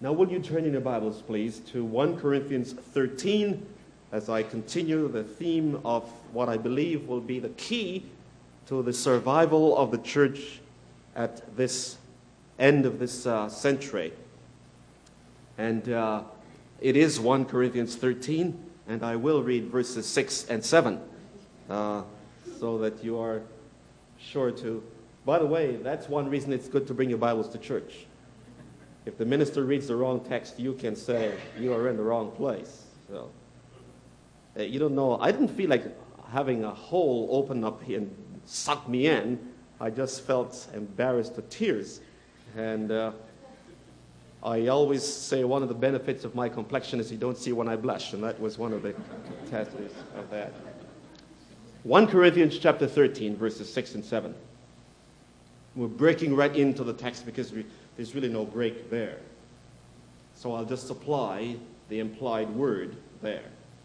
Now, will you turn in your Bibles, please, to 1 Corinthians 13 as I continue the theme of what I believe will be the key to the survival of the church at this end of this century. And it is 1 Corinthians 13, and I will read verses 6 and 7 so that you are sure to. By the way, that's one reason it's good to bring your Bibles to church. If the minister reads the wrong text, you can say you are in the wrong place. So, you don't know. I didn't feel like having a hole open up here and suck me in. I just felt embarrassed to tears. And I always say one of the benefits of my complexion is you don't see when I blush. And that was one of the tests of that. 1 Corinthians chapter 13, verses 6 and 7. We're breaking right into the text because there's really no break there. So I'll just apply the implied word there.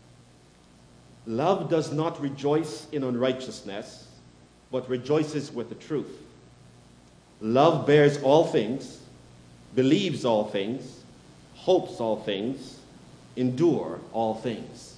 Love does not rejoice in unrighteousness, but rejoices with the truth. Love bears all things, believes all things, hopes all things, endure all things.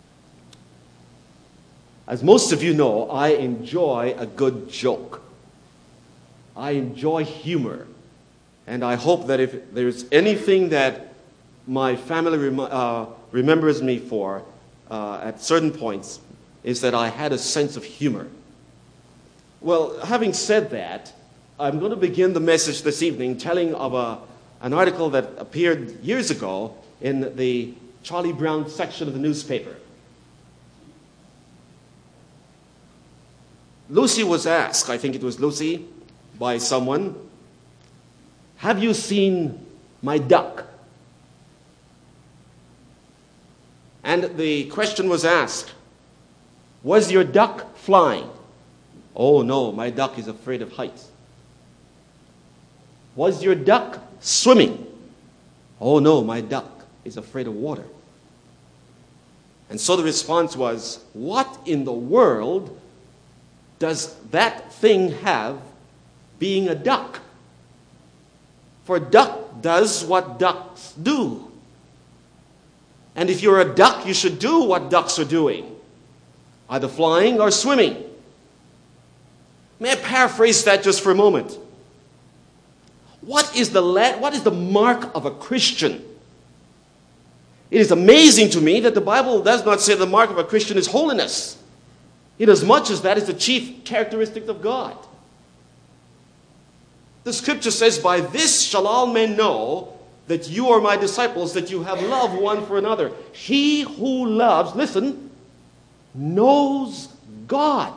As most of you know, I enjoy a good joke. I enjoy humor. And I hope that if there's anything that my family remembers me for at certain points, is that I had a sense of humor. Well, having said that, I'm going to begin the message this evening telling of an article that appeared years ago in the Charlie Brown section of the newspaper. Lucy was asked, I think it was Lucy, by someone, "Have you seen my duck?" And the question was asked, "Was your duck flying?" "Oh no, my duck is afraid of heights." "Was your duck swimming?" "Oh no, my duck is afraid of water." And so the response was, what in the world does that thing have being a duck? For a duck does what ducks do. And if you're a duck, you should do what ducks are doing, either flying or swimming. May I paraphrase that just for a moment? What is the mark of a Christian? It is amazing to me that the Bible does not say the mark of a Christian is holiness, inasmuch as that is the chief characteristic of God. The scripture says, "By this shall all men know that you are my disciples, that you have love one for another." He who loves, listen, knows God.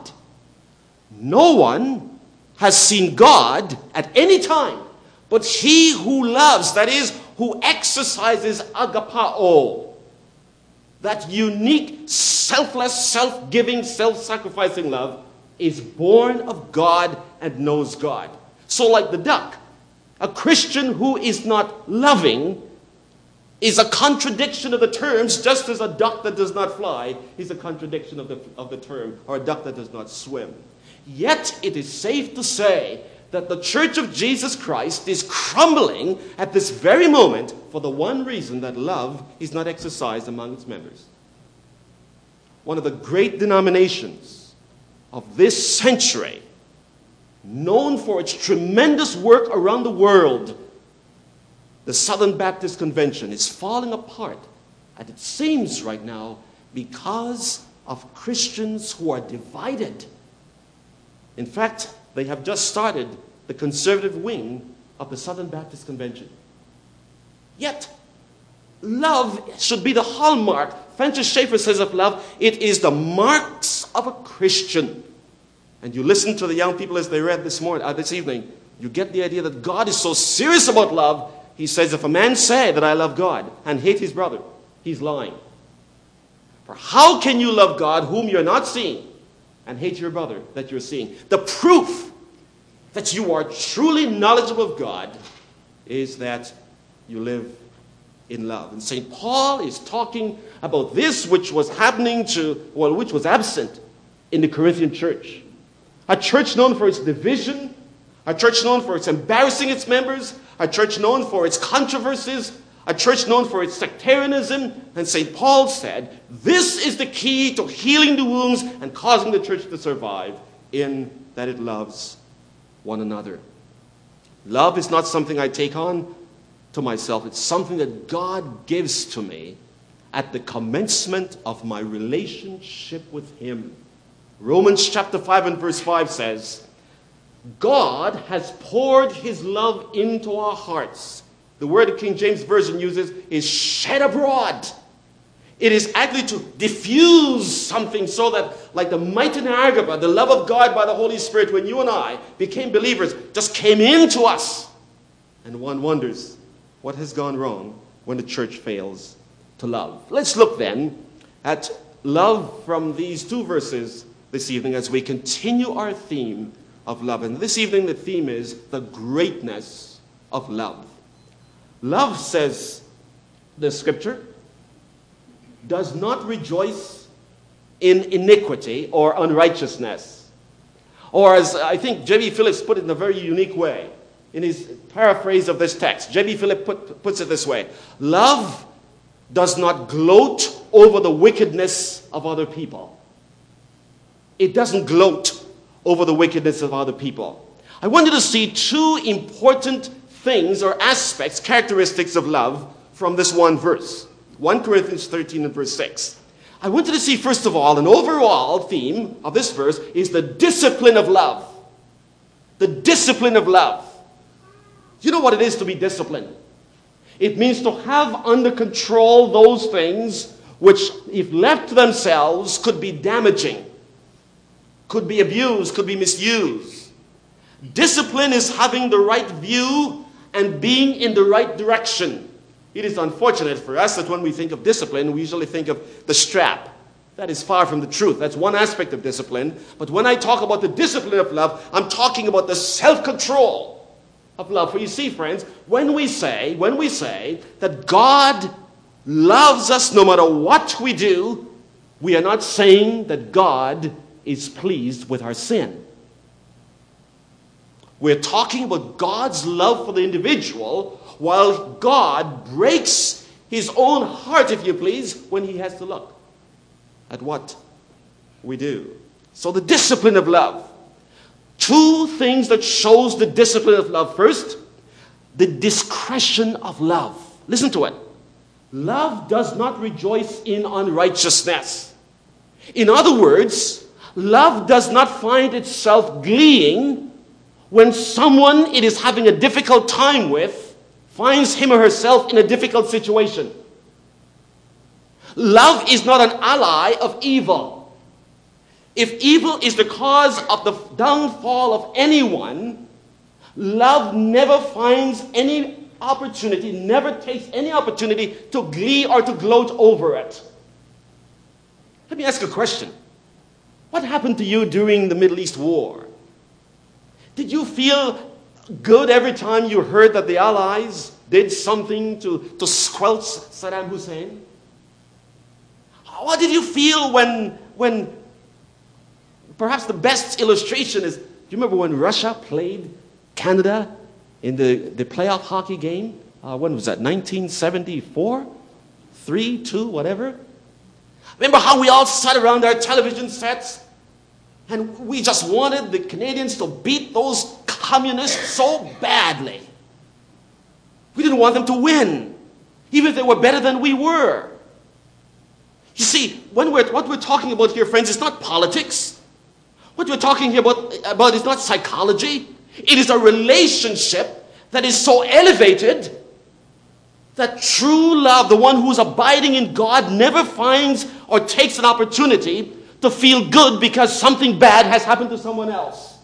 No one has seen God at any time, but he who loves, that is, who exercises agapao, that unique, selfless, self-giving, self-sacrificing love, is born of God and knows God. So like the duck, a Christian who is not loving is a contradiction of the terms, just as a duck that does not fly is a contradiction of the term, or a duck that does not swim. Yet it is safe to say that the Church of Jesus Christ is crumbling at this very moment for the one reason that love is not exercised among its members. One of the great denominations of this century, known for its tremendous work around the world, the Southern Baptist Convention, is falling apart, and it seems right now, because of Christians who are divided. In fact, they have just started the conservative wing of the Southern Baptist Convention. Yet, love should be the hallmark. Francis Schaeffer says of love, it is the marks of a Christian. And you listen to the young people as they read this evening, you get the idea that God is so serious about love. He says, if a man say that I love God and hate his brother, he's lying. For how can you love God whom you're not seeing and hate your brother that you're seeing? The proof that you are truly knowledgeable of God is that you live in love. And St. Paul is talking about this which was which was absent in the Corinthian church. A church known for its division, a church known for its embarrassing its members, a church known for its controversies, a church known for its sectarianism, and St. Paul said, this is the key to healing the wounds and causing the church to survive, in that it loves one another. Love is not something I take on to myself. It's something that God gives to me at the commencement of my relationship with Him. Romans chapter 5 and verse 5 says, God has poured His love into our hearts. The word the King James Version uses is shed abroad. It is actually to diffuse something so that, like the mighty Niagara, the love of God by the Holy Spirit, when you and I became believers, just came into us. And one wonders, what has gone wrong when the church fails to love? Let's look then at love from these two verses this evening as we continue our theme of love. And this evening the theme is the greatness of love. Love, says the scripture, does not rejoice in iniquity or unrighteousness. Or as I think J.B. Phillips put it in a very unique way, in his paraphrase of this text, J.B. Phillips puts it this way: love does not gloat over the wickedness of other people. It doesn't gloat over the wickedness of other people. I want you to see two important things or aspects, characteristics of love from this one verse. 1 Corinthians 13 and verse 6. I want you to see, first of all, an overall theme of this verse is the discipline of love. The discipline of love. Do you know what it is to be disciplined? It means to have under control those things which, if left to themselves, could be damaging, could be abused, could be misused. Discipline is having the right view and being in the right direction. It is unfortunate for us that when we think of discipline, we usually think of the strap. That is far from the truth. That's one aspect of discipline. But when I talk about the discipline of love, I'm talking about the self-control of love. For you see, friends, when we say that God loves us no matter what we do, we are not saying that God is pleased with our sin. We're talking about God's love for the individual, while God breaks His own heart, if you please, when He has to look at what we do. So the discipline of love. Two things that shows the discipline of love. First, the discretion of love. Listen to it. Love does not rejoice in unrighteousness. In other words, love does not find itself gleeing when someone it is having a difficult time with finds him or herself in a difficult situation. Love is not an ally of evil. If evil is the cause of the downfall of anyone, love never finds any opportunity, never takes any opportunity to glee or to gloat over it. Let me ask a question. What happened to you during the Middle East war? Did you feel good every time you heard that the Allies did something to squelch Saddam Hussein? What did you feel when perhaps the best illustration is, do you remember when Russia played Canada in the playoff hockey game? When was that, 1974? 3-2, whatever? Remember how we all sat around our television sets and we just wanted the Canadians to beat those communists so badly. We didn't want them to win, even if they were better than we were. You see, what we're talking about here, friends, is not politics. What we're talking here about is not psychology. It is a relationship that is so elevated that true love, the one who is abiding in God, never finds or takes an opportunity to feel good because something bad has happened to someone else.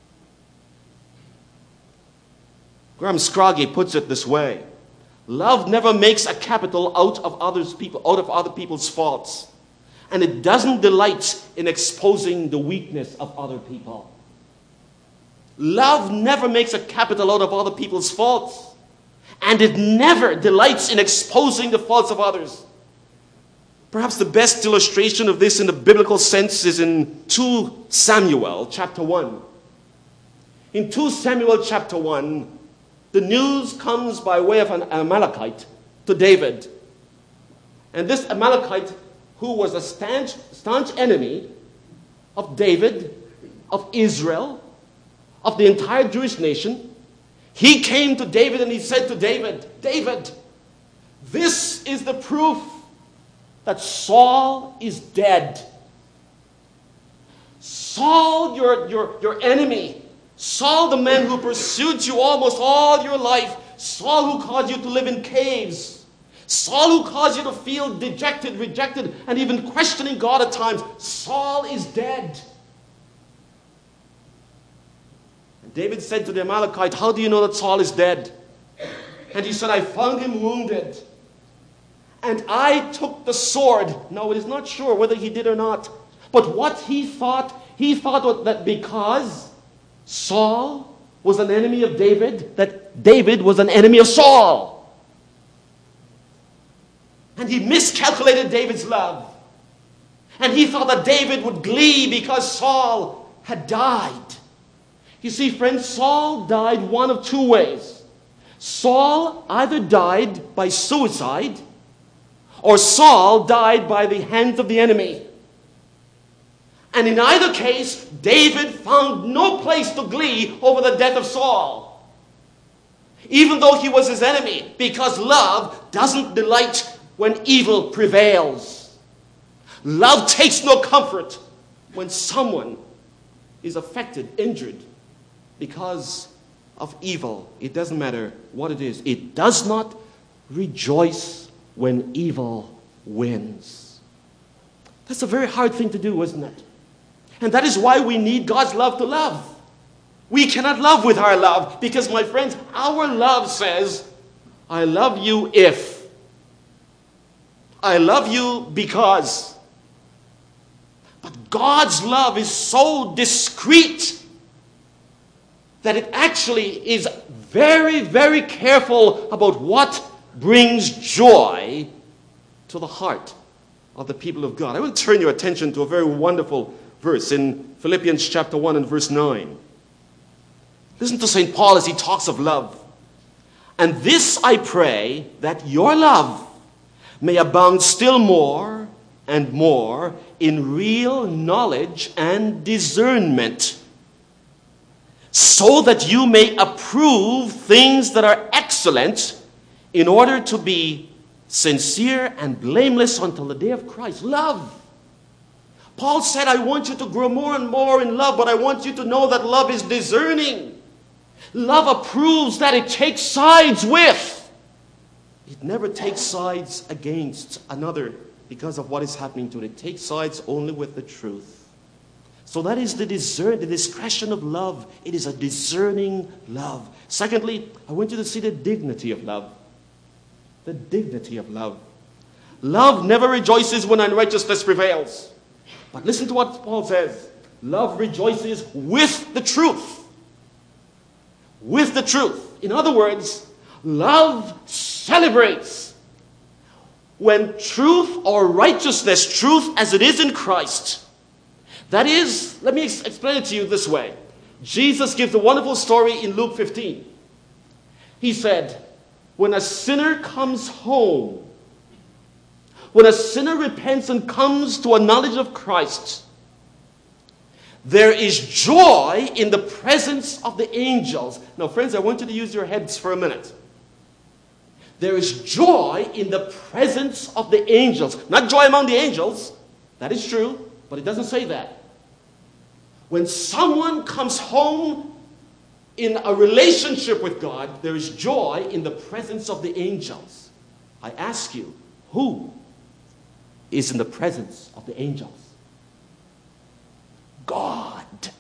Graham Scroggie puts it this way: love never makes a capital out of other people's faults, and it doesn't delight in exposing the weakness of other people. Love never makes a capital out of other people's faults, and it never delights in exposing the faults of others. Perhaps the best illustration of this in the biblical sense is in 2 Samuel chapter 1. In 2 Samuel chapter 1, the news comes by way of an Amalekite to David. And this Amalekite, who was a staunch enemy of David, of Israel, of the entire Jewish nation, he came to David and he said to David, David, this is the proof that Saul is dead. Saul, your enemy, Saul, the man who pursued you almost all your life, Saul who caused you to live in caves, Saul who caused you to feel dejected, rejected, and even questioning God at times, Saul is dead. And David said to the Amalekite, how do you know that Saul is dead? And he said, I found him wounded. And I took the sword. Now, it is not sure whether he did or not. But what he thought that because Saul was an enemy of David, that David was an enemy of Saul. And he miscalculated David's love. And he thought that David would glee because Saul had died. You see, friends, Saul died one of two ways. Saul either died by suicide, or Saul died by the hands of the enemy. And in either case, David found no place to glee over the death of Saul, even though he was his enemy, because love doesn't delight when evil prevails. Love takes no comfort when someone is affected, injured, because of evil. It doesn't matter what it is. It does not rejoice when evil wins. That's a very hard thing to do, isn't it? And that is why we need God's love to love. We cannot love with our love because, my friends, our love says, I love you if. I love you because. But God's love is so discreet that it actually is very, very careful about what brings joy to the heart of the people of God. I will turn your attention to a very wonderful verse in Philippians chapter 1 and verse 9. Listen to St. Paul as he talks of love. And this I pray, that your love may abound still more and more in real knowledge and discernment, so that you may approve things that are excellent, in order to be sincere and blameless until the day of Christ. Love. Paul said, I want you to grow more and more in love, but I want you to know that love is discerning. Love approves that it takes sides with. It never takes sides against another because of what is happening to it. It takes sides only with the truth. So that is the discretion of love. It is a discerning love. Secondly, I want you to see the dignity of love. The dignity of love. Love never rejoices when unrighteousness prevails. But listen to what Paul says. Love rejoices with the truth. With the truth. In other words, love celebrates when truth or righteousness, truth as it is in Christ. That is, let me explain it to you this way. Jesus gives a wonderful story in Luke 15. He said, when a sinner comes home, when a sinner repents and comes to a knowledge of Christ, there is joy in the presence of the angels. Now, friends, I want you to use your heads for a minute. There is joy in the presence of the angels. Not joy among the angels. That is true, but it doesn't say that. When someone comes home in a relationship with God, there is joy in the presence of the angels. I ask you, who is in the presence of the angels? God.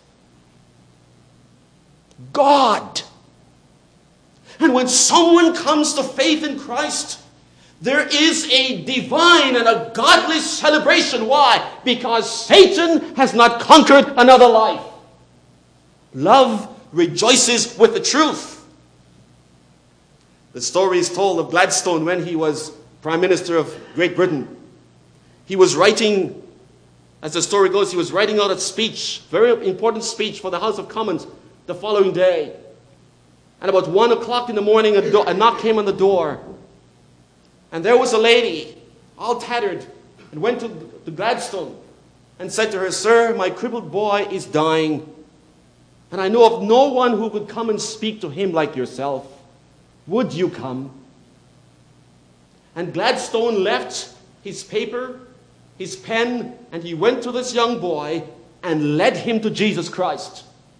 God. And when someone comes to faith in Christ, there is a divine and a godly celebration. Why? Because Satan has not conquered another life. Love rejoices with the truth. The story is told of Gladstone when he was Prime Minister of Great Britain. He was writing, as the story goes, he was writing out a speech, very important speech for the House of Commons the following day. And about 1 o'clock in the morning, a knock came on the door. And there was a lady, all tattered, and went to Gladstone and said to her, "Sir, my crippled boy is dying, and I know of no one who could come and speak to him like yourself. Would you come?" And Gladstone left his paper, his pen, and he went to this young boy and led him to Jesus Christ.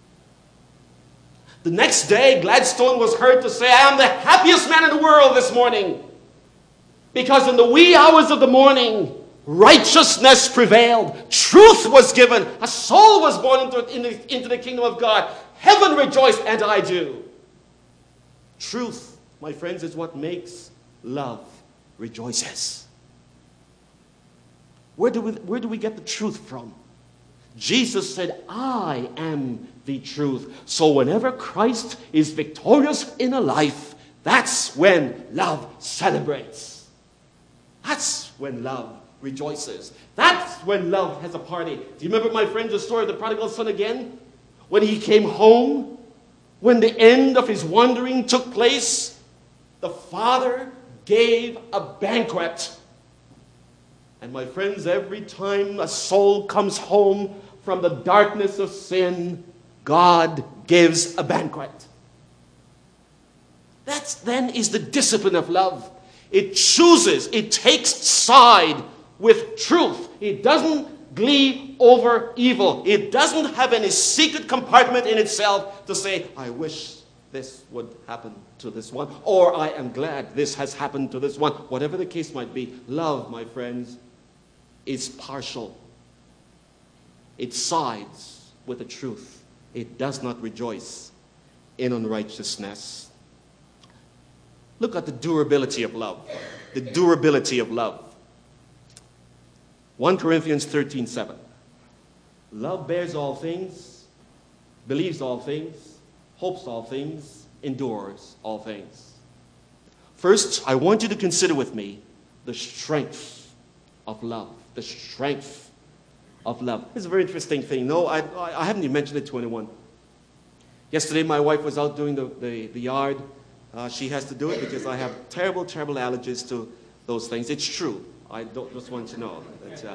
The next day, Gladstone was heard to say, "I am the happiest man in the world this morning, because in the wee hours of the morning, righteousness prevailed, truth was given, a soul was born into the kingdom of God. Heaven rejoiced, and I do." Truth, my friends, is what makes love rejoices. Where do we get the truth from? Jesus said, "I am the truth." So whenever Christ is victorious in a life, that's when love celebrates. That's when love rejoices. That's when love has a party. Do you remember, my friends, the story of the prodigal son again? When he came home, when the end of his wandering took place, the father gave a banquet. And my friends, every time a soul comes home from the darkness of sin, God gives a banquet. That then is the discipline of love. It chooses, it takes side with truth. It doesn't glee over evil. It doesn't have any secret compartment in itself to say, "I wish this would happen to this one," or "I am glad this has happened to this one." Whatever the case might be, love, my friends, is partial. It sides with the truth. It does not rejoice in unrighteousness. Look at the durability of love. The durability of love. 1 Corinthians 13:7. Love bears all things, believes all things, hopes all things, endures all things. First, I want you to consider with me the strength of love. The strength of love. It's a very interesting thing. No, I haven't even mentioned it to anyone. Yesterday, my wife was out doing the yard. She has to do it because I have terrible, terrible allergies to those things. It's true. I don't just want you to know.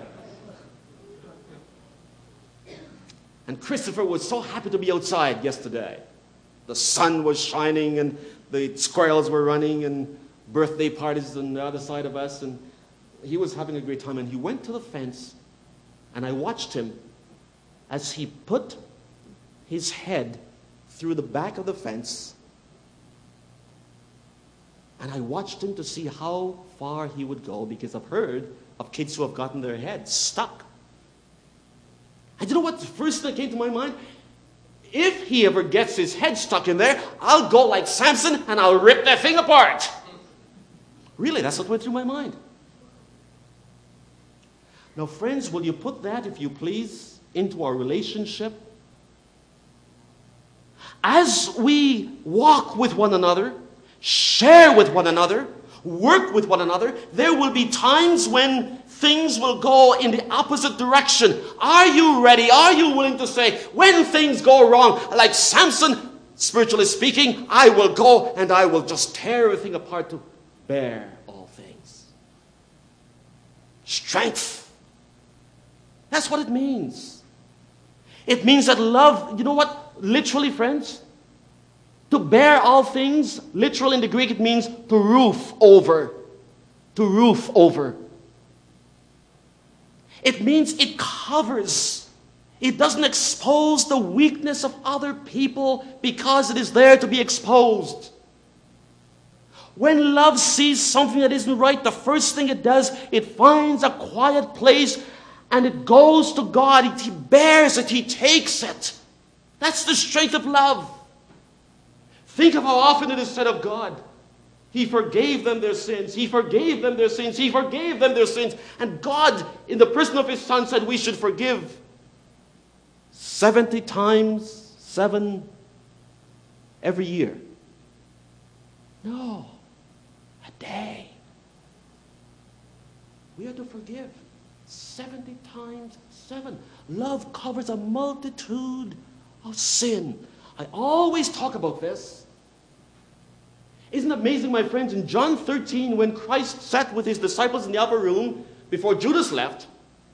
And Christopher was so happy to be outside yesterday. The sun was shining and the squirrels were running and birthday parties on the other side of us. And he was having a great time. And he went to the fence and I watched him as he put his head through the back of the fence. And I watched him to see how far he would go, because I've heard of kids who have gotten their heads stuck. And you know what the first thing that came to my mind? If he ever gets his head stuck in there, I'll go like Samson and I'll rip that thing apart. Really, that's what went through my mind. Now, friends, will you put that, if you please, into our relationship? As we walk with one another, share with one another, work with one another, there will be times when things will go in the opposite direction. Are you ready? Are you willing to say, when things go wrong, like Samson, spiritually speaking, I will go and I will just tear everything apart to bear all things. Strength. That's what it means. It means that love, you know what? Literally, friends, to bear all things, literally in the Greek, it means to roof over. To roof over. It means it covers. It doesn't expose the weakness of other people because it is there to be exposed. When love sees something that isn't right, the first thing it does, it finds a quiet place and it goes to God. He bears it. He takes it. That's the strength of love. Think of how often it is said of God, He forgave them their sins. He forgave them their sins. He forgave them their sins. And God, in the person of His Son, said we should forgive 70 times 7 every year. No, a day. We are to forgive 70 times 7. Love covers a multitude of sin. I always talk about this. Isn't it amazing, my friends? In John 13, when Christ sat with his disciples in the upper room before Judas left,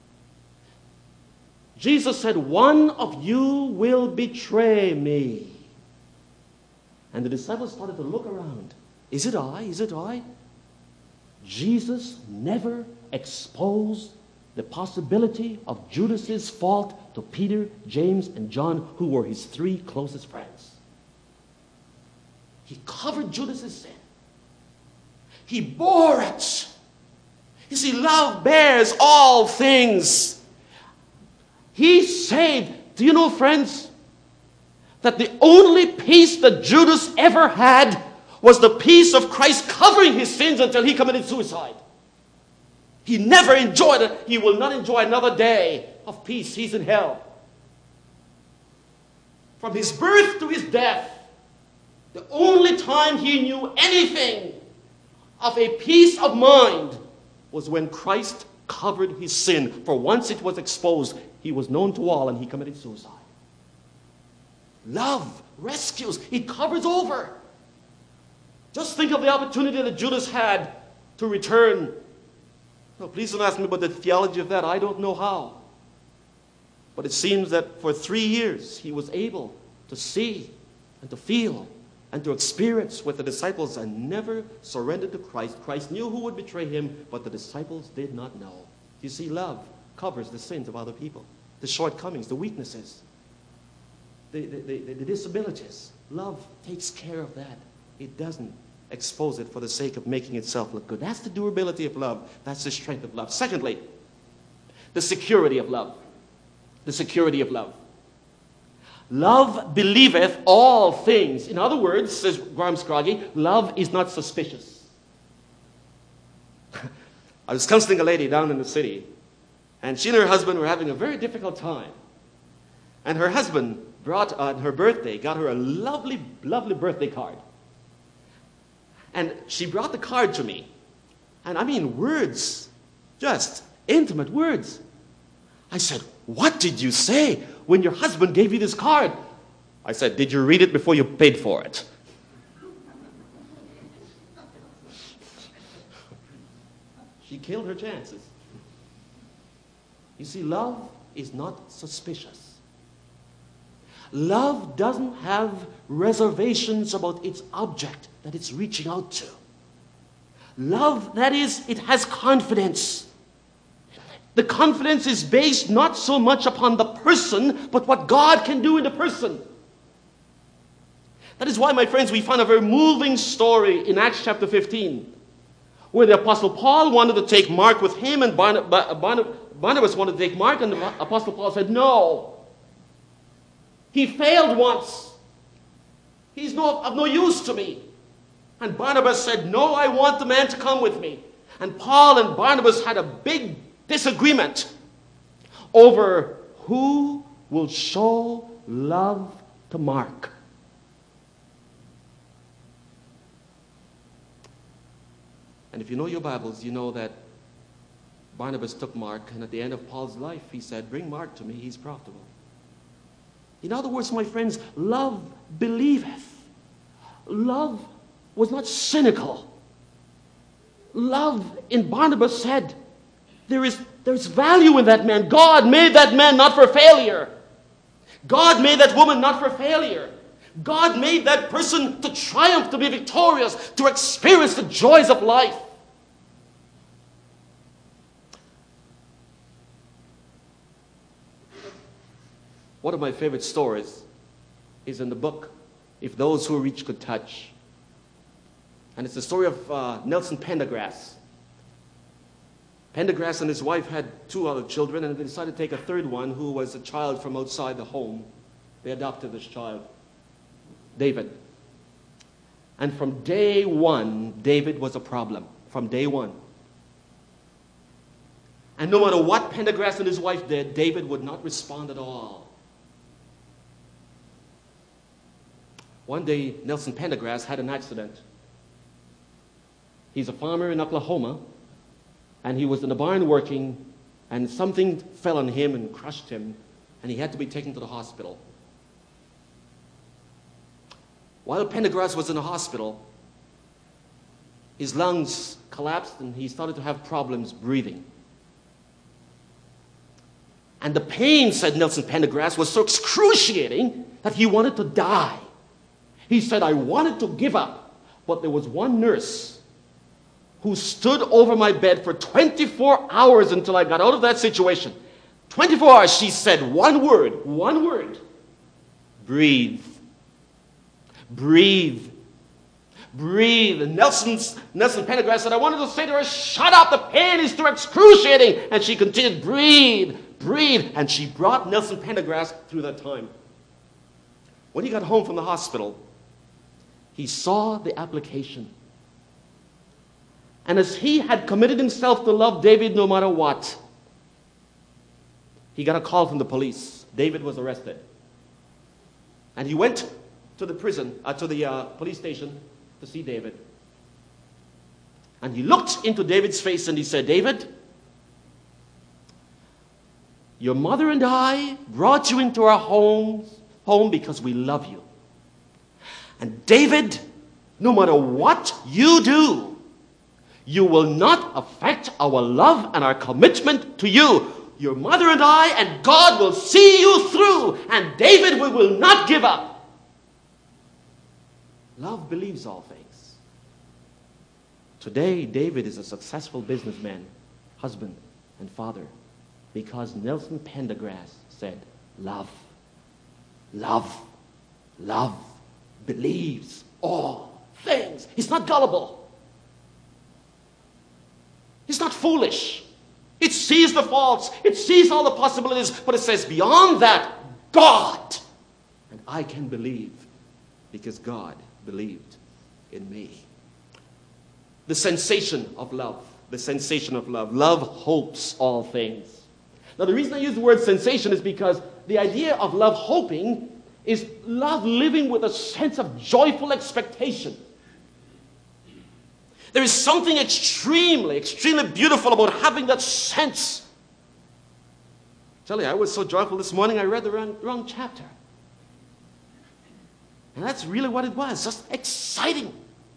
Jesus said, "One of you will betray me." And the disciples started to look around. Is it I? Is it I? Jesus never exposed the possibility of Judas's fault to Peter, James, and John, who were his three closest friends. He covered Judas's sin. He bore it. You see, love bears all things. He saved. Do you know, friends, that the only peace that Judas ever had was the peace of Christ covering his sins until he committed suicide. He never enjoyed it. He will not enjoy another day of peace. He's in hell. From his birth to his death, the only time he knew anything of a peace of mind was when Christ covered his sin. For once it was exposed, he was known to all and he committed suicide. Love rescues. It covers over. Just think of the opportunity that Judas had to return. No, please don't ask me about the theology of that. I don't know how. But it seems that for 3 years he was able to see and to feel and to experience what the disciples and never surrendered to Christ. Christ knew who would betray him, but the disciples did not know. You see, love covers the sins of other people, the shortcomings, the weaknesses, the disabilities. Love takes care of that. It doesn't expose it for the sake of making itself look good. That's the durability of love. That's the strength of love. Secondly, the security of love. The security of love. Love believeth all things. In other words, says Graham Scroggie, love is not suspicious. I was counseling a lady down in the city, and she and her husband were having a very difficult time. And her husband brought on her birthday, got her a lovely, lovely birthday card. And she brought the card to me. And I mean words, just intimate words. I said, "What did you say when your husband gave you this card?" I said, "Did you read it before you paid for it?" She killed her chances. You see, love is not suspicious. Love doesn't have reservations about its object that it's reaching out to. Love, that is, it has confidence. The confidence is based not so much upon the person, but what God can do in the person. That is why, my friends, we find a very moving story in Acts chapter 15, where the Apostle Paul wanted to take Mark with him, and Barnabas wanted to take Mark, and the Apostle Paul said, "No." He failed once. He's of no use to me. And Barnabas said, "No, I want the man to come with me." And Paul and Barnabas had a big disagreement over who will show love to Mark. And if you know your Bibles, you know that Barnabas took Mark, and at the end of Paul's life, he said, "Bring Mark to me, he's profitable." In other words, my friends, love believeth. Love was not cynical. Love in Barnabas said, there's value in that man. God made that man not for failure. God made that woman not for failure. God made that person to triumph, to be victorious, to experience the joys of life. One of my favorite stories is in the book, If Those Who Reach Could Touch. And it's the story of Nelson Pendergrass. Pendergrass and his wife had 2 other children, and they decided to take a third one who was a child from outside the home. They adopted this child, David. And from day one, David was a problem. From day one. And no matter what Pendergrass and his wife did, David would not respond at all. One day, Nelson Pendergrass had an accident. He's a farmer in Oklahoma, and he was in the barn working, and something fell on him and crushed him, and he had to be taken to the hospital. While Pendergrass was in the hospital, his lungs collapsed and he started to have problems breathing. And the pain, said Nelson Pendergrass, was so excruciating that he wanted to die. He said, I wanted to give up, but there was one nurse who stood over my bed for 24 hours until I got out of that situation. 24 hours, she said one word, breathe. Breathe. Breathe. And Nelson Pendergrass said, I wanted to say to her, shut up, the pain is too excruciating. And she continued, breathe, breathe. And she brought Nelson Pendergrass through that time. When he got home from the hospital, he saw the application. And as he had committed himself to love David no matter what, he got a call from the police. David was arrested. And he went to the police station to see David. And he looked into David's face and he said, David, your mother and I brought you into our home because we love you. And David, no matter what you do, you will not affect our love and our commitment to you. Your mother and I and God will see you through. And David, we will not give up. Love believes all things. Today, David is a successful businessman, husband, and father because Nelson Pendergrass said, love, love, love believes all things. He's not gullible. He's not foolish. It sees the faults. It sees all the possibilities. But it says, beyond that, God. And I can believe because God believed in me. The sensation of love. The sensation of love. Love hopes all things. Now, the reason I use the word sensation is because the idea of love hoping is love living with a sense of joyful expectation. There is something extremely, extremely beautiful about having that sense. I tell you, I was so joyful this morning, I read the wrong chapter. And that's really what it was, just exciting.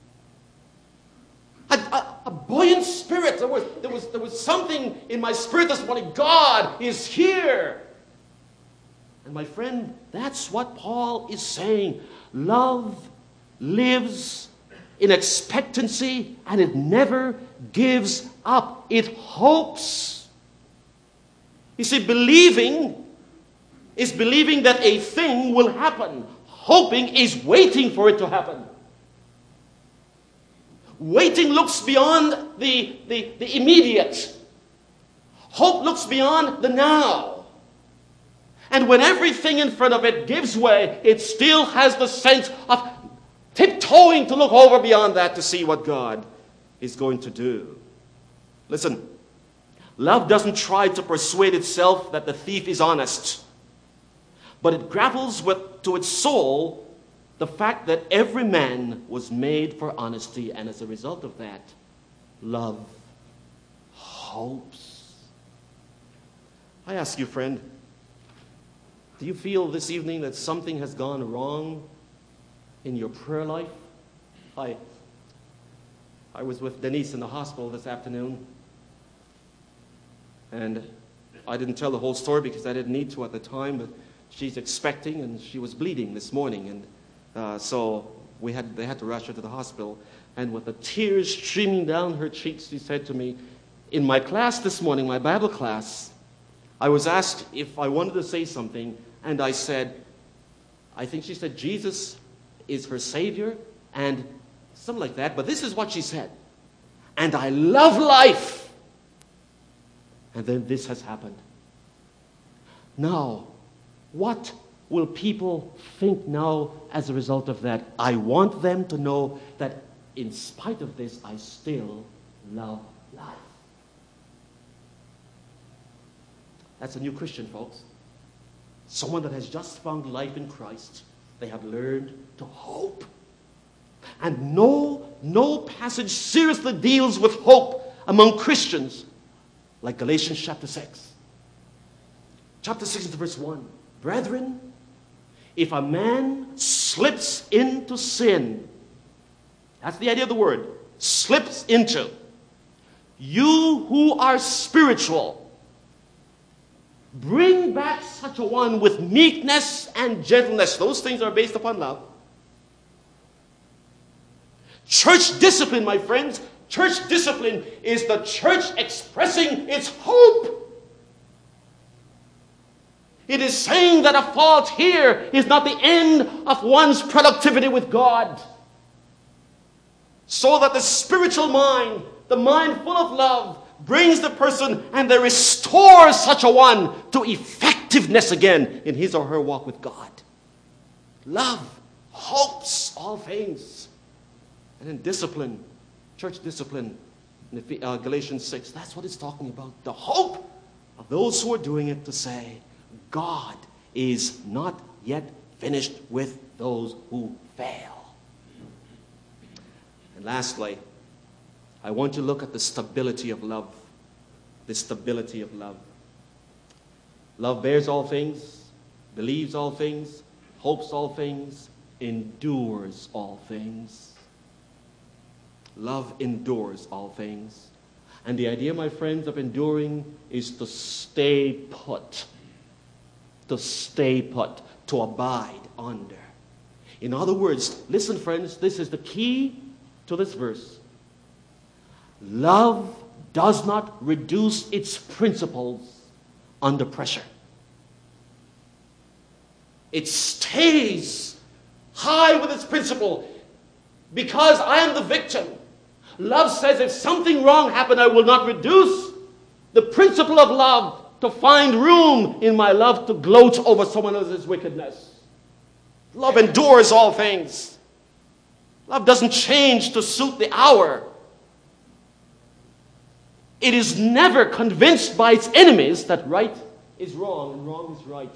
A buoyant spirit. There was something in my spirit this morning. God is here. And my friend, that's what Paul is saying. Love lives in expectancy and it never gives up. It hopes. You see, believing is believing that a thing will happen. Hoping is waiting for it to happen. Waiting looks beyond the immediate. Hope looks beyond the now. And when everything in front of it gives way, it still has the sense of tiptoeing to look over beyond that to see what God is going to do. Listen, love doesn't try to persuade itself that the thief is honest, but it grapples with, to its soul, the fact that every man was made for honesty, and as a result of that, love hopes. I ask you, friend, do you feel this evening that something has gone wrong in your prayer life? I was with Denise in the hospital this afternoon, and I didn't tell the whole story because I didn't need to at the time, but she's expecting and she was bleeding this morning, and so they had to rush her to the hospital. And with the tears streaming down her cheeks, she said to me, in my class this morning, my Bible class, I was asked if I wanted to say something, and I said, I think she said Jesus is her Savior, and something like that, but this is what she said. And I love life. And then this has happened. Now, what will people think now as a result of that? I want them to know that in spite of this, I still love life. That's a new Christian, folks. Someone that has just found life in Christ. They have learned to hope. And no passage seriously deals with hope among Christians like Galatians chapter 6. Chapter 6 verse 1. Brethren, if a man slips into sin, that's the idea of the word, slips into. You who are spiritual, bring back such a one with meekness and gentleness. Those things are based upon love. Church discipline, my friends, church discipline is the church expressing its hope. It is saying that a fault here is not the end of one's productivity with God. So that the spiritual mind, the mind full of love, brings the person and they restore such a one to effectiveness again in his or her walk with God. Love hopes all things. And in discipline, church discipline, in Galatians 6, that's what it's talking about. The hope of those who are doing it to say, God is not yet finished with those who fail. And lastly, I want to look at the stability of love. The stability of love. Love bears all things, believes all things, hopes all things, endures all things. Love endures all things. And the idea, my friends, of enduring is to stay put. To stay put. To abide under. In other words, listen, friends, this is the key to this verse. Love does not reduce its principles under pressure. It stays high with its principle. Because I am the victim. Love says if something wrong happened, I will not reduce the principle of love to find room in my love to gloat over someone else's wickedness. Love endures all things. Love doesn't change to suit the hour. It is never convinced by its enemies that right is wrong and wrong is right.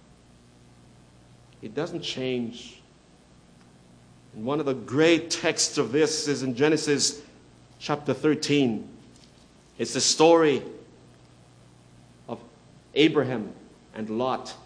It doesn't change. And one of the great texts of this is in Genesis chapter 13. It's the story of Abraham and Lot.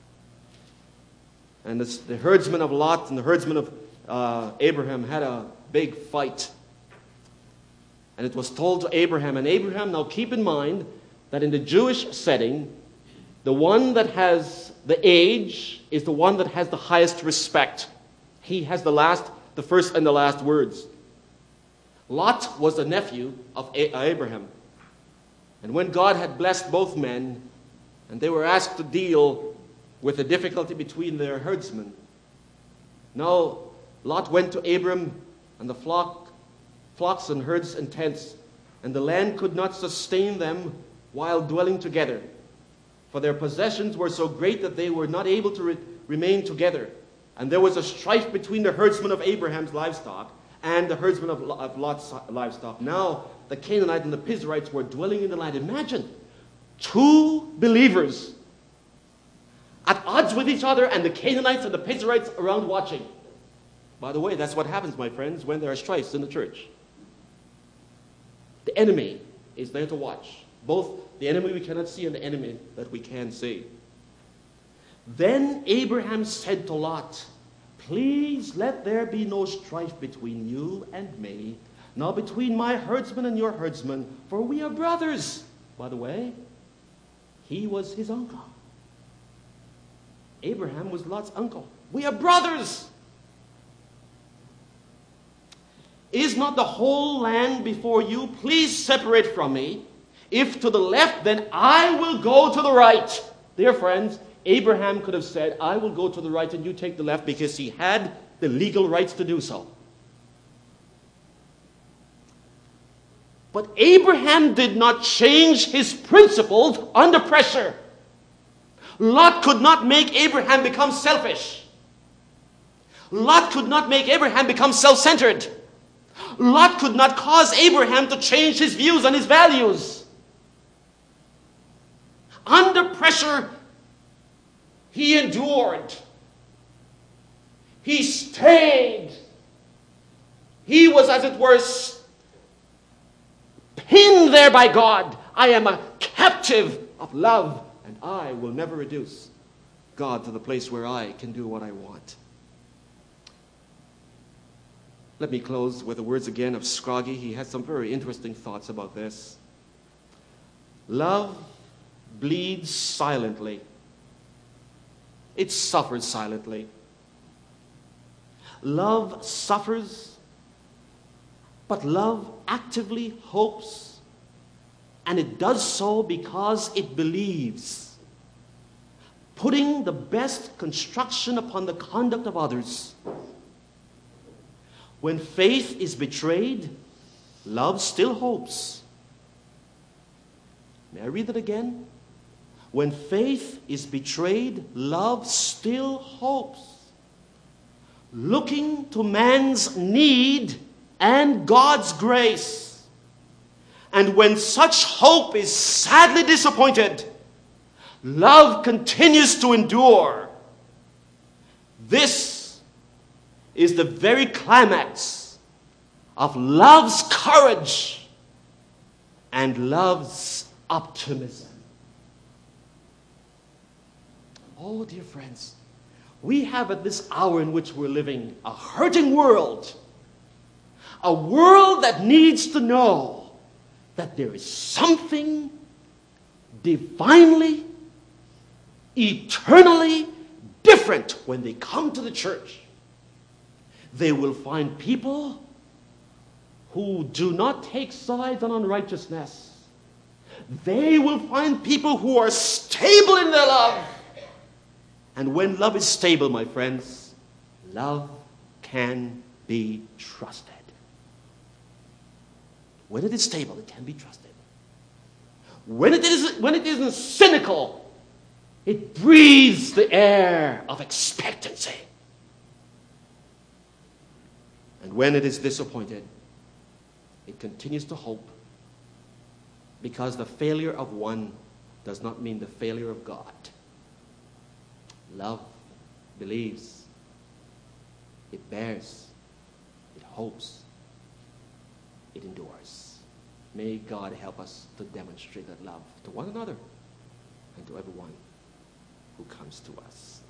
And the herdsman of Lot and the herdsman of Abraham had a big fight. And it was told to Abraham. And Abraham, now keep in mind that in the Jewish setting, the one that has the age is the one that has the highest respect. He has the first and the last words. Lot was the nephew of Abraham. And when God had blessed both men, and they were asked to deal with the difficulty between their herdsmen, now Lot went to Abram and the flocks and herds and tents, and the land could not sustain them while dwelling together. For their possessions were so great that they were not able to remain together. And there was a strife between the herdsmen of Abraham's livestock and the herdsmen of Lot's livestock. Now the Canaanites and the Perizzites were dwelling in the land. Imagine, two believers at odds with each other, and the Canaanites and the Perizzites around watching. By the way, that's what happens, my friends, when there are strifes in the church. The enemy is there to watch. Both the enemy we cannot see and the enemy that we can see. Then Abraham said to Lot, "Please let there be no strife between you and me, nor between my herdsmen and your herdsmen, for we are brothers." By the way, he was his uncle. Abraham was Lot's uncle. We are brothers. Is not the whole land before you? Please separate from me. If to the left, then I will go to the right. Dear friends, Abraham could have said, "I will go to the right and you take the left," because he had the legal rights to do so. But Abraham did not change his principles under pressure. Lot could not make Abraham become selfish. Lot could not make Abraham become self-centered. Lot could not cause Abraham to change his views and his values. Under pressure, he endured. He stayed. He was, as it were, pinned there by God. I am a captive of love, and I will never reduce God to the place where I can do what I want. Let me close with the words again of Scroggie. He had some very interesting thoughts about this. Love bleeds silently. It suffers silently. Love suffers, but love actively hopes, and it does so because it believes, putting the best construction upon the conduct of others. When faith is betrayed, love still hopes. May I read that again? When faith is betrayed, love still hopes, looking to man's need and God's grace. And when such hope is sadly disappointed, love continues to endure. This is the very climax of love's courage and love's optimism. Oh, dear friends, we have at this hour in which we're living a hurting world. A world that needs to know that there is something divinely, eternally different when they come to the church. They will find people who do not take sides on unrighteousness. They will find people who are stable in their love. And when love is stable, my friends, love can be trusted. When it is stable, it can be trusted. When it isn't cynical, it breathes the air of expectancy. And when it is disappointed, it continues to hope, because the failure of one does not mean the failure of God. Love believes, it bears, it hopes, it endures. May God help us to demonstrate that love to one another and to everyone who comes to us.